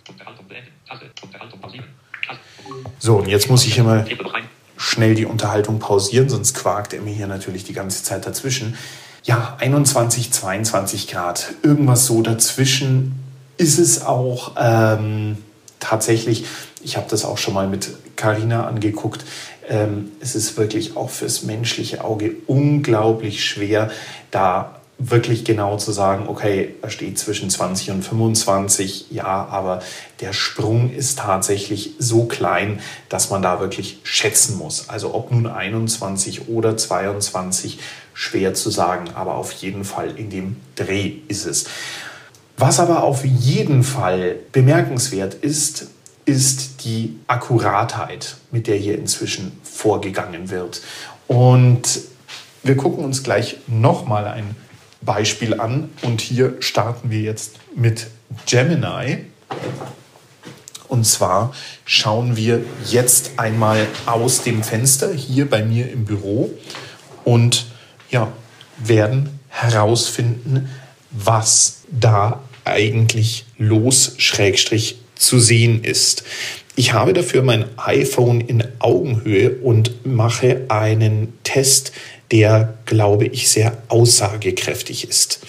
So, und jetzt muss ich hier mal schnell die Unterhaltung pausieren, sonst quakt er mir hier natürlich die ganze Zeit dazwischen. Ja, einundzwanzig, zweiundzwanzig Grad, irgendwas so dazwischen ist es auch ähm, tatsächlich. Ich habe das auch schon mal mit Carina angeguckt. Ähm, es ist wirklich auch fürs menschliche Auge unglaublich schwer, da wirklich genau zu sagen, okay, er steht zwischen zwanzig und fünfundzwanzig, ja, aber der Sprung ist tatsächlich so klein, dass man da wirklich schätzen muss. Also ob nun einundzwanzig oder zweiundzwanzig, schwer zu sagen, aber auf jeden Fall in dem Dreh ist es. Was aber auf jeden Fall bemerkenswert ist, ist die Akkuratheit, mit der hier inzwischen vorgegangen wird. Und wir gucken uns gleich nochmal ein Beispiel an und hier starten wir jetzt mit Gemini. Und zwar schauen wir jetzt einmal aus dem Fenster hier bei mir im Büro und ja, werden herausfinden, was da eigentlich los Schrägstrich zu sehen ist. Ich habe dafür mein iPhone in Augenhöhe und mache einen Test, der, glaube ich, sehr aussagekräftig ist.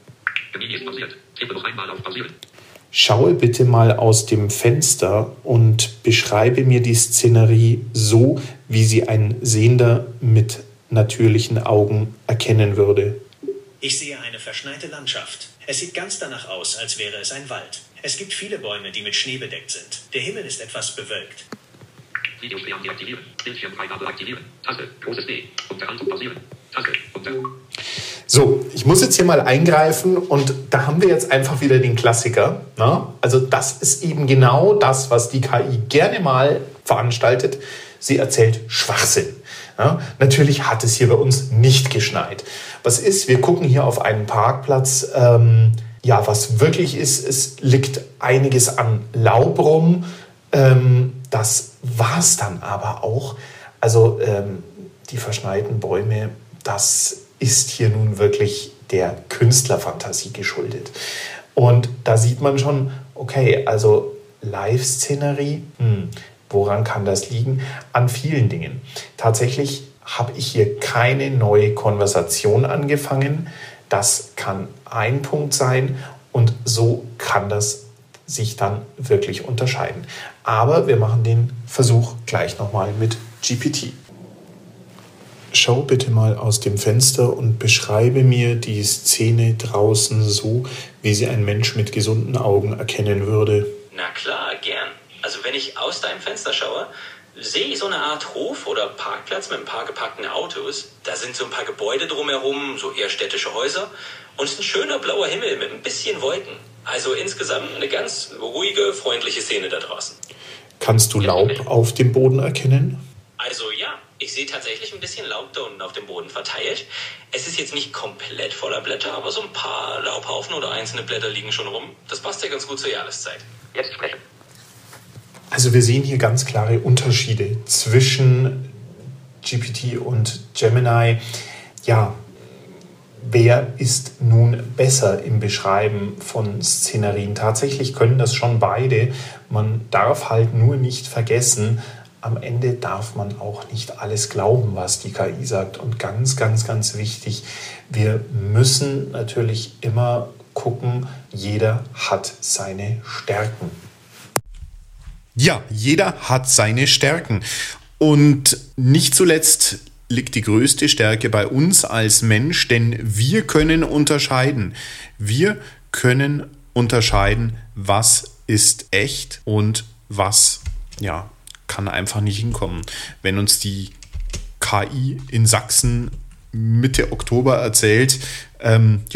Schaue bitte mal aus dem Fenster und beschreibe mir die Szenerie so, wie sie ein Sehender mit natürlichen Augen erkennen würde. Ich sehe eine verschneite Landschaft. Es sieht ganz danach aus, als wäre es ein Wald. Es gibt viele Bäume, die mit Schnee bedeckt sind. Der Himmel ist etwas bewölkt. Videosperren deaktivieren. Bildschirmfreigabe aktivieren. Taste. Großes D. Unterhaltung pausieren. Taste. Unter. So, ich muss jetzt hier mal eingreifen und da haben wir jetzt einfach wieder den Klassiker. Ne? Also das ist eben genau das, was die K I gerne mal veranstaltet. Sie erzählt Schwachsinn. Ja? Natürlich hat es hier bei uns nicht geschneit. Was ist? Wir gucken hier auf einen Parkplatz. Ähm, ja, was wirklich ist, es liegt einiges an Laub rum. Ähm, das war's dann aber auch. Also ähm, die verschneiten Bäume, das ist hier nun wirklich der Künstlerfantasie geschuldet. Und da sieht man schon, okay, also Live-Szenerie, hm, woran kann das liegen? An vielen Dingen. Tatsächlich habe ich hier keine neue Konversation angefangen. Das kann ein Punkt sein und so kann das sich dann wirklich unterscheiden. Aber wir machen den Versuch gleich nochmal mit G P T. Schau bitte mal aus dem Fenster und beschreibe mir die Szene draußen so, wie sie ein Mensch mit gesunden Augen erkennen würde. Na klar, gern. Also wenn ich aus deinem Fenster schaue, sehe ich so eine Art Hof oder Parkplatz mit ein paar geparkten Autos. Da sind so ein paar Gebäude drumherum, so eher städtische Häuser. Und es ist ein schöner blauer Himmel mit ein bisschen Wolken. Also insgesamt eine ganz ruhige, freundliche Szene da draußen. Kannst du Laub auf dem Boden erkennen? Also ja, ich sehe tatsächlich ein bisschen Laub da unten auf dem Boden verteilt. Es ist jetzt nicht komplett voller Blätter, aber so ein paar Laubhaufen oder einzelne Blätter liegen schon rum. Das passt ja ganz gut zur Jahreszeit. Jetzt sprechen. Also wir sehen hier ganz klare Unterschiede zwischen G P T und Gemini. Ja, wer ist nun besser im Beschreiben von Szenerien? Tatsächlich können das schon beide. Man darf halt nur nicht vergessen, am Ende darf man auch nicht alles glauben, was die K I sagt. Und ganz, ganz, ganz wichtig, wir müssen natürlich immer gucken, jeder hat seine Stärken. Ja, jeder hat seine Stärken. Und nicht zuletzt liegt die größte Stärke bei uns als Mensch, denn wir können unterscheiden. Wir können unterscheiden, was ist echt und was, ja, kann einfach nicht hinkommen. Wenn uns die K I in Sachsen Mitte Oktober erzählt, ähm, ja,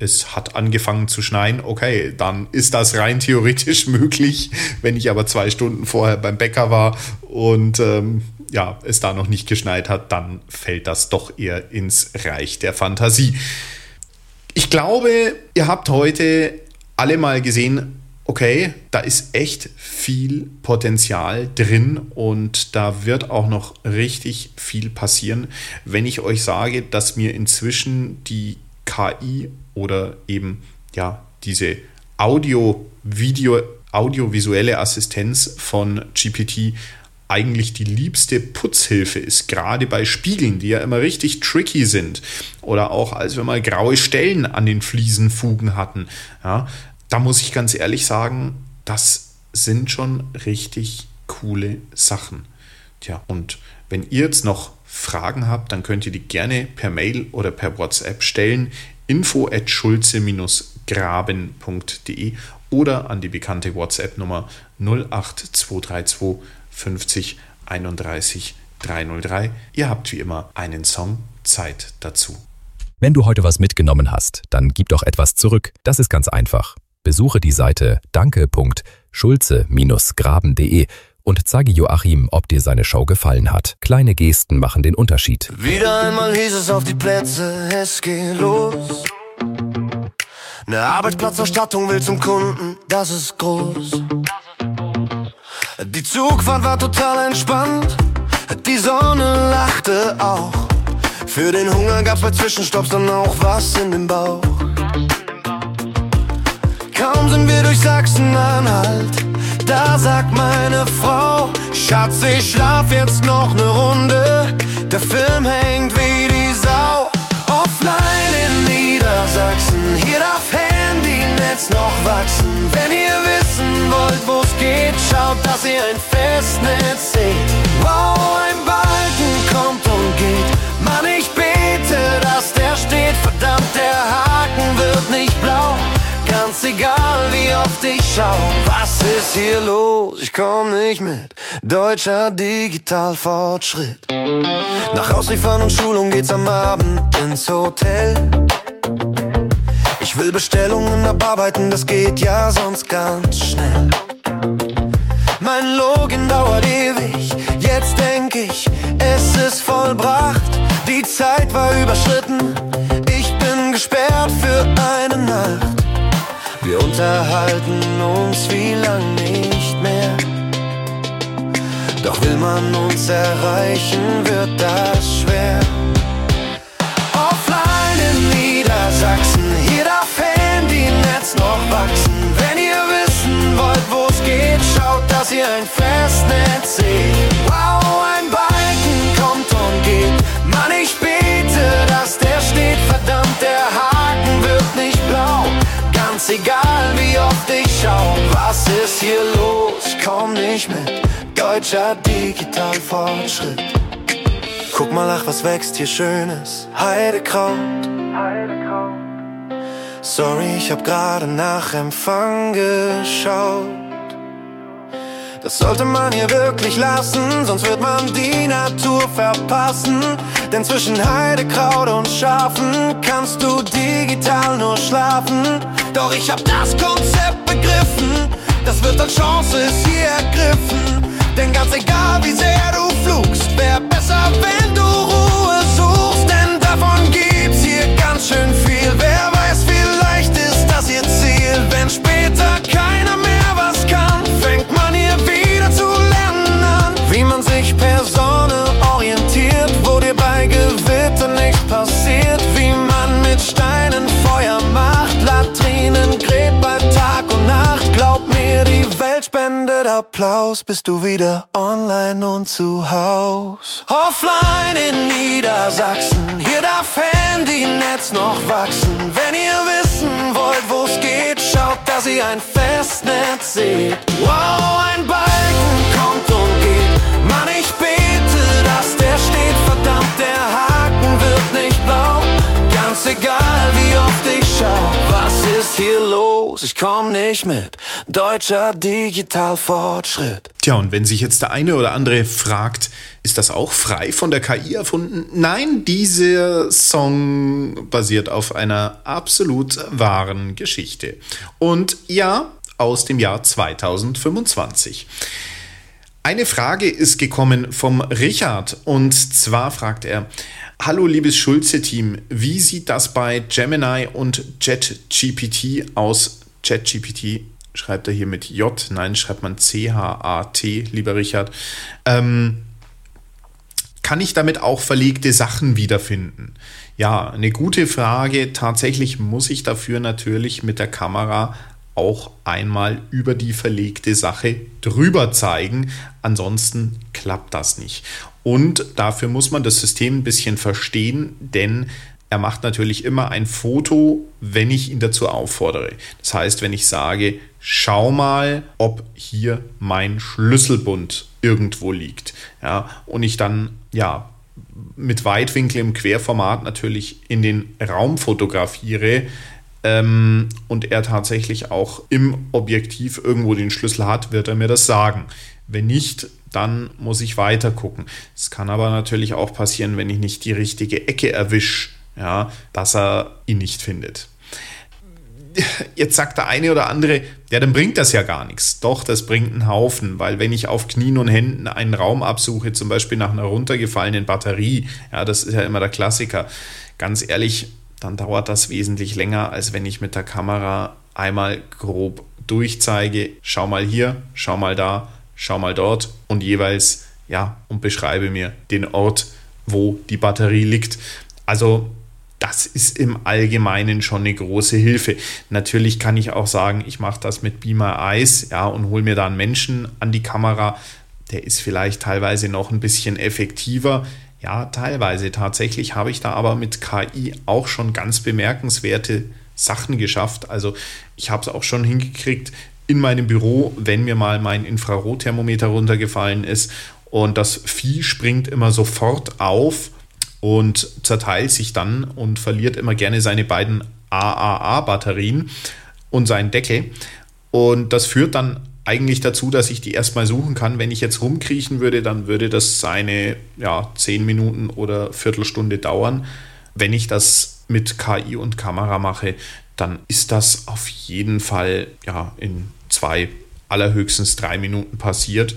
es hat angefangen zu schneien, okay, dann ist das rein theoretisch möglich. Wenn ich aber zwei Stunden vorher beim Bäcker war und ähm, ja, es da noch nicht geschneit hat, dann fällt das doch eher ins Reich der Fantasie. Ich glaube, ihr habt heute alle mal gesehen, okay, da ist echt viel Potenzial drin und da wird auch noch richtig viel passieren, wenn ich euch sage, dass mir inzwischen die K I oder eben ja diese Audio, Video, audiovisuelle Assistenz von G P T eigentlich die liebste Putzhilfe ist, gerade bei Spiegeln, die ja immer richtig tricky sind oder auch als wir mal graue Stellen an den Fliesenfugen hatten. Ja, da muss ich ganz ehrlich sagen, das sind schon richtig coole Sachen. Tja, und wenn ihr jetzt noch Fragen habt, dann könnt ihr die gerne per Mail oder per WhatsApp stellen. info at schulze graben punkt de oder an die bekannte WhatsApp-Nummer null acht zwei drei zwei fünfzig einunddreißig dreihundertdrei. Ihr habt wie immer einen Song Zeit dazu. Wenn du heute was mitgenommen hast, dann gib doch etwas zurück. Das ist ganz einfach. Besuche die Seite danke punkt schulze graben punkt de und zeige Joachim, ob dir seine Show gefallen hat. Kleine Gesten machen den Unterschied. Wieder einmal hieß es auf die Plätze, es geht los. Eine Arbeitsplatzausstattung will zum Kunden, das ist groß. Die Zugfahrt war total entspannt, die Sonne lachte auch. Für den Hunger gab's bei Zwischenstopps dann auch was in den Bauch. Kaum sind wir durch Sachsen-Anhalt, da sagt meine Frau: Schatz, ich schlaf jetzt noch ne Runde, der Film hängt wie die Sau. Offline in Niedersachsen, hier darf Handynetz noch wachsen. Wenn ihr wissen wollt, wo's geht, schaut, dass ihr ein Festnetz seht. Wow, ein Balken kommt und geht, Mann, ich bete, dass der steht. Verdammt, der Haken wird nicht blau. Ganz egal, wie oft ich schau, was ist hier los? Ich komm nicht mit, deutscher Digitalfortschritt. Nach Ausliefern und Schulung geht's am Abend ins Hotel. Ich will Bestellungen abarbeiten, das geht ja sonst ganz schnell. Mein Login dauert ewig, jetzt denk ich, es ist vollbracht. Die Zeit war überschritten, ich bin gesperrt für eine Nacht. Wir unterhalten uns wie lang nicht mehr. Doch will man uns erreichen, wird das schwer. Offline in Niedersachsen, hier darf Handynetz noch wachsen. Wenn ihr wissen wollt, wo's geht, schaut, dass ihr ein Festnetz seht. Wow, ein Balken kommt und geht, Mann, ich bete, dass der steht. Verdammt, der Haken wird nicht blau. Ganz egal, wie oft ich schau, was ist hier los? Ich komm nicht mit, deutscher Digitalfortschritt. Guck mal, ach, was wächst hier Schönes, Heidekraut. Sorry, ich hab gerade nach Empfang geschaut. Das sollte man hier wirklich lassen, sonst wird man die Natur verpassen. Denn zwischen Heidekraut und Schafen kannst du digital nur schlafen. Doch ich hab das Konzept begriffen, das wird als Chance ist hier ergriffen. Denn ganz egal wie sehr du flugst, wär besser, wenn du Ruhe suchst. Denn davon gibt's hier ganz schön viel. Wer weiß, vielleicht ist das ihr Ziel. Wenn später keiner mehr was kann, fängt man hier wieder zu lernen an. Wie man sich per Sonne orientiert, wo dir bei Gewitter nichts passiert. Wie man mit Steinen Feuer macht, Latrinen gräbt bei Tag und Nacht. Glaub mir, die Welt spendet Applaus, bist du wieder online und zu Haus. Offline in Niedersachsen, hier darf Handynetz noch wachsen. Wenn ihr wissen wollt, wo's geht, schaut, dass ihr ein Festnetz seht. Wow, ein Balken kommt und geht, Mann, ich bete, dass der steht. Verdammt, der Haken wird nicht blau. Ganz egal, wie oft ich schau, was ist hier los? groß, ich komm nicht mit. Deutscher Digitalfortschritt. Tja, und wenn sich jetzt der eine oder andere fragt, ist das auch frei von der K I erfunden? Nein, dieser Song basiert auf einer absolut wahren Geschichte. Und ja, aus dem Jahr zweitausendfünfundzwanzig. Eine Frage ist gekommen vom Richard und zwar fragt er: Hallo liebes Schulze-Team, wie sieht das bei Gemini und ChatGPT aus? ChatGPT schreibt er hier mit J, nein, schreibt man C H A T, lieber Richard. Ähm, kann ich damit auch verlegte Sachen wiederfinden? Ja, eine gute Frage. Tatsächlich muss ich dafür natürlich mit der Kamera auch einmal über die verlegte Sache drüber zeigen. Ansonsten klappt das nicht. Und dafür muss man das System ein bisschen verstehen, denn er macht natürlich immer ein Foto, wenn ich ihn dazu auffordere. Das heißt, wenn ich sage, schau mal, ob hier mein Schlüsselbund irgendwo liegt. Ja, und ich dann ja mit Weitwinkel im Querformat natürlich in den Raum fotografiere, Ähm, und er tatsächlich auch im Objektiv irgendwo den Schlüssel hat, wird er mir das sagen. Wenn nicht, dann muss ich weiter gucken. Es kann aber natürlich auch passieren, wenn ich nicht die richtige Ecke erwische, ja, dass er ihn nicht findet. Jetzt sagt der eine oder andere, ja, dann bringt das ja gar nichts. Doch, das bringt einen Haufen, weil wenn ich auf Knien und Händen einen Raum absuche, zum Beispiel nach einer runtergefallenen Batterie, ja, das ist ja immer der Klassiker, ganz ehrlich, dann dauert das wesentlich länger, als wenn ich mit der Kamera einmal grob durchzeige, schau mal hier, schau mal da, schau mal dort und jeweils, ja, und beschreibe mir den Ort, wo die Batterie liegt. Also das ist im Allgemeinen schon eine große Hilfe. Natürlich kann ich auch sagen, ich mache das mit Be My Eyes, ja, und hole mir da einen Menschen an die Kamera. Der ist vielleicht teilweise noch ein bisschen effektiver. Ja, teilweise. Tatsächlich habe ich da aber mit K I auch schon ganz bemerkenswerte Sachen geschafft. Also ich habe es auch schon hingekriegt in meinem Büro, wenn mir mal mein Infrarotthermometer runtergefallen ist und das Vieh springt immer sofort auf und zerteilt sich dann und verliert immer gerne seine beiden A A A-Batterien und seinen Deckel. Und das führt dann eigentlich dazu, dass ich die erstmal suchen kann. Wenn ich jetzt rumkriechen würde, dann würde das seine ja, zehn Minuten oder Viertelstunde dauern. Wenn ich das mit K I und Kamera mache, dann ist das auf jeden Fall ja, in zwei, allerhöchstens drei Minuten passiert.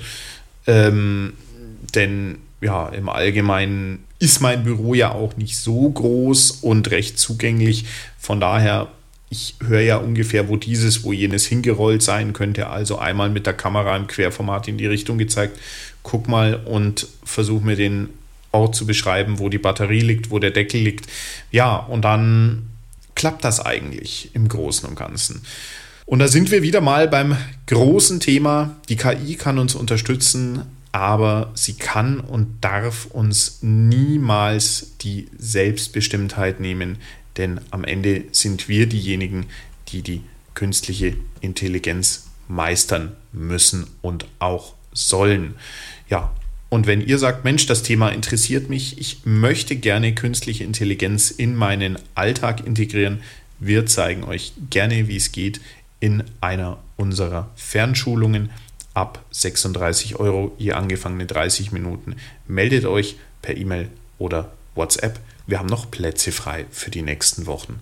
Ähm, denn ja, im Allgemeinen ist mein Büro ja auch nicht so groß und recht zugänglich. Von daher, ich höre ja ungefähr, wo dieses, wo jenes hingerollt sein könnte. Also einmal mit der Kamera im Querformat in die Richtung gezeigt. Guck mal und versuche mir den Ort zu beschreiben, wo die Batterie liegt, wo der Deckel liegt. Ja, und dann klappt das eigentlich im Großen und Ganzen. Und da sind wir wieder mal beim großen Thema. Die K I kann uns unterstützen, aber sie kann und darf uns niemals die Selbstbestimmtheit nehmen, denn am Ende sind wir diejenigen, die die künstliche Intelligenz meistern müssen und auch sollen. Ja, und wenn ihr sagt, Mensch, das Thema interessiert mich, ich möchte gerne künstliche Intelligenz in meinen Alltag integrieren, wir zeigen euch gerne, wie es geht, in einer unserer Fernschulungen. Ab sechsunddreißig Euro, je angefangene dreißig Minuten. Meldet euch per E-Mail oder WhatsApp. Wir haben noch Plätze frei für die nächsten Wochen.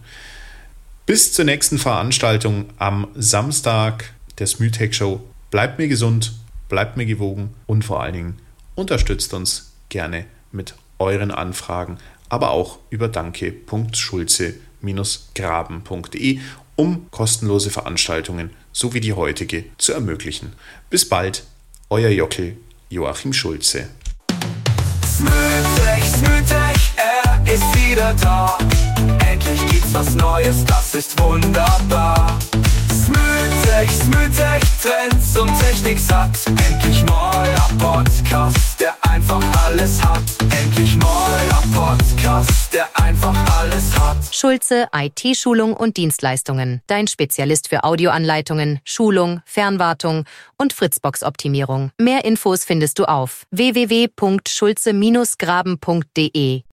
Bis zur nächsten Veranstaltung am Samstag der Smütech Show. Bleibt mir gesund, bleibt mir gewogen und vor allen Dingen unterstützt uns gerne mit euren Anfragen, aber auch über danke punkt schulze Bindestrich graben punkt de, um kostenlose Veranstaltungen so wie die heutige zu ermöglichen. Bis bald, euer Jockel Joachim Schulze. Smütech, Smütech, er ist wieder da. Endlich gibt's was Neues, das ist wunderbar. Smütech, Smütech, Trends und Technik satt. Endlich neuer Podcast, der einfach alles hat. Endlich neuer Podcast, der einfach alles hat. Schulze I T-Schulung und Dienstleistungen. Dein Spezialist für Audioanleitungen, Schulung, Fernwartung und Fritzbox-Optimierung. Mehr Infos findest du auf w w w punkt schulze Bindestrich graben punkt de.